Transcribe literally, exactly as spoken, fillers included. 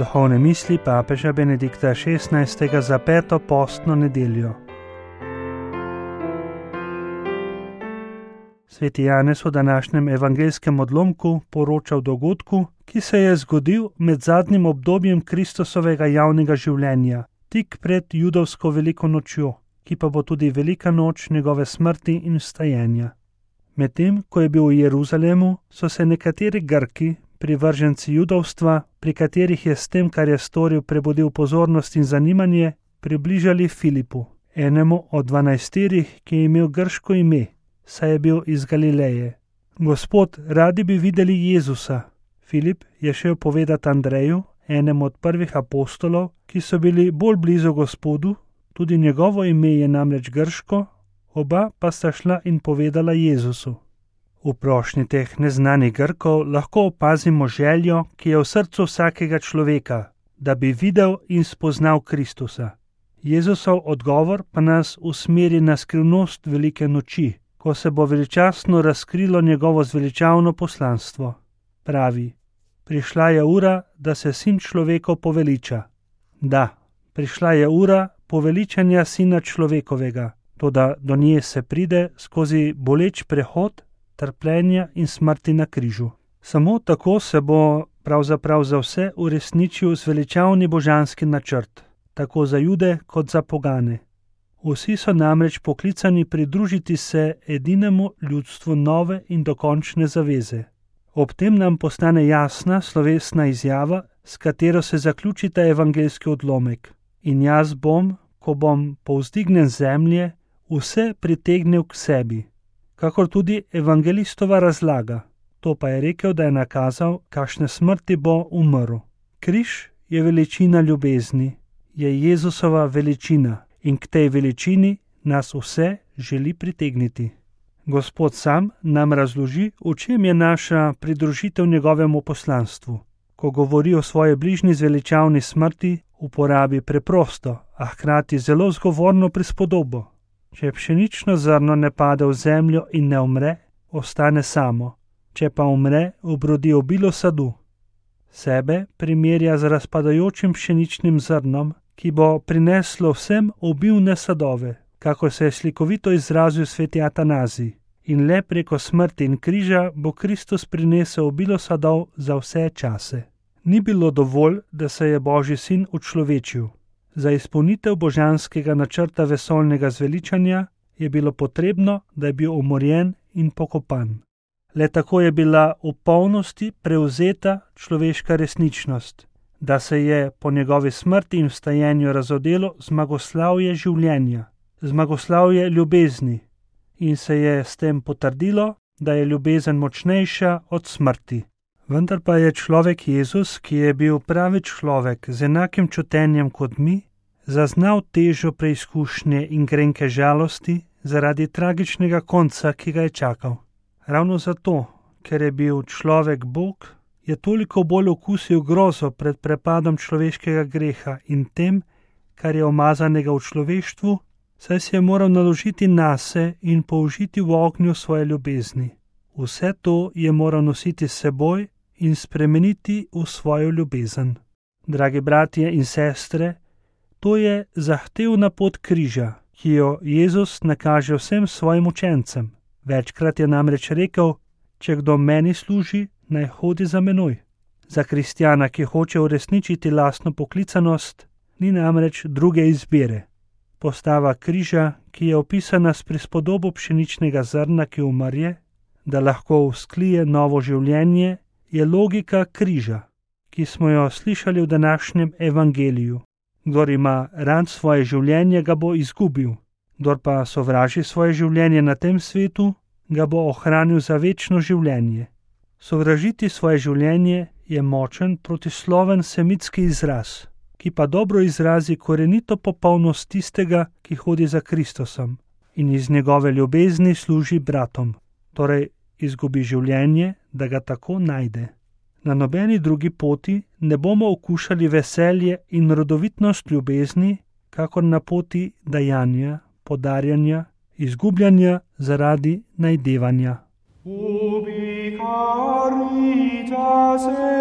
Duhovne misli papeža Benedikta šestnajstega za peto postno nedeljo. Sveti Janez v današnjem evangeljskem odlomku poroča o dogodku, ki se je zgodil med zadnjim obdobjem Kristusovega javnega življenja, tik pred judovsko veliko nočjo, ki pa bo tudi velika noč njegove smrti in vstajenja. Medtem, ko je bil v Jeruzalemu, so se nekateri Grki, privrženci judovstva, pri katerih je s tem, kar je storil, prebudil pozornost in zanimanje, približali Filipu, enemu od dvanajsterih, ki je imel grško ime, saj je bil iz Galileje. Gospod, radi bi videli Jezusa. Filip je šel povedati Andreju, enemu od prvih apostolov, ki so bili bolj blizu Gospodu, tudi njegovo ime je namreč grško, oba pa sta šla in povedala Jezusu. V prošnji teh neznanih Grkov lahko opazimo željo, ki je v srcu vsakega človeka, da bi videl in spoznal Kristusa. Jezusov odgovor pa nas usmeri na skrivnost velike noči, ko se bo veličastno razkrilo njegovo zveličavno poslanstvo. Pravi, prišla je ura, da se sin človekov poveliča. Da, prišla je ura poveličanja sina človekovega, toda do nje se pride skozi boleč prehod, trpljenja in smrti na križu. Samo tako se bo pravzaprav za vse uresničil zveličavni božanski načrt, tako za Jude kot za pogane. Vsi so namreč poklicani pridružiti se edinemu ljudstvu nove in dokončne zaveze. Ob tem nam postane jasna slovesna izjava, s katero se zaključi ta evangeljski odlomek. In jaz bom, ko bom povzdignen z zemlje, vse pritegnil k sebi. Kakor tudi evangelistova razlaga. To pa je rekel, da je nakazal, kakšne smrti bo umrl. Križ je veličina ljubezni, je Jezusova veličina in k tej veličini nas vse želi pritegniti. Gospod sam nam razloži, v čem je naša pridružitev njegovemu poslanstvu. Ko govori o svoji bližnji zveličavni smrti, uporabi preprosto, a hkrati zelo zgovorno prispodobo. Če pšenično zrno ne pade v zemljo in ne umre, ostane samo. Če pa umre, obrodi obilo sadu. Sebe primerja z razpadajočim pšeničnim zrnom, ki bo prineslo vsem obilne sadove, kakor se je slikovito izrazil sveti Atanazij. In le preko smrti in križa bo Kristus prinesel obilo sadov za vse čase. Ni bilo dovolj, da se je Božji sin učlovečil. Za izpolnitev božanskega načrta vesoljnega zveličanja je bilo potrebno, da je bil umorjen in pokopan. Le tako je bila v polnosti prevzeta človeška resničnost, da se je po njegovi smrti in vstajenju razodelo zmagoslavje življenja, zmagoslavje ljubezni in se je s tem potrdilo, da je ljubezen močnejša od smrti. Vendar pa je človek Jezus, ki je bil pravi človek z enakim čutenjem kot mi, zaznal težo preizkušnje in grenke žalosti zaradi tragičnega konca, ki ga je čakal. Ravno zato, ker je bil človek Bog, je toliko bolj okusil grozo pred prepadom človeškega greha in tem, kar je omazanega v človeštvu, saj se je moral naložiti nase in použiti v ognju svoje ljubezni. Vse to je moral nositi s seboj in spremeniti v svojo ljubezen. Dragi bratje in sestre, to je zahtevna pot križa, ki jo Jezus nakaže vsem svojim učencem. Večkrat je namreč rekel, če kdo meni služi, naj hodi za menoj. Za kristjana, ki hoče uresničiti lastno poklicanost, ni namreč druge izbire. Postava križa, ki je opisana s prispodobo pšeničnega zrna, ki umrje, da lahko vzklije novo življenje, je logika križa, ki smo jo slišali v današnjem evangeliju. Kdor ima rad svoje življenje, ga bo izgubil. Kdor pa sovraži svoje življenje na tem svetu, ga bo ohranil za večno življenje. Sovražiti svoje življenje je močen protisloven semitski izraz, ki pa dobro izrazi korenito popolnost tistega, ki hodi za Kristusom in iz njegove ljubezni služi bratom. Torej, izgubi življenje, da ga tako najde. Na nobeni drugi poti ne bomo okušali veselje in rodovitnost ljubezni, kakor na poti dajanja, podarjanja, izgubljanja zaradi najdevanja. Ubi caritas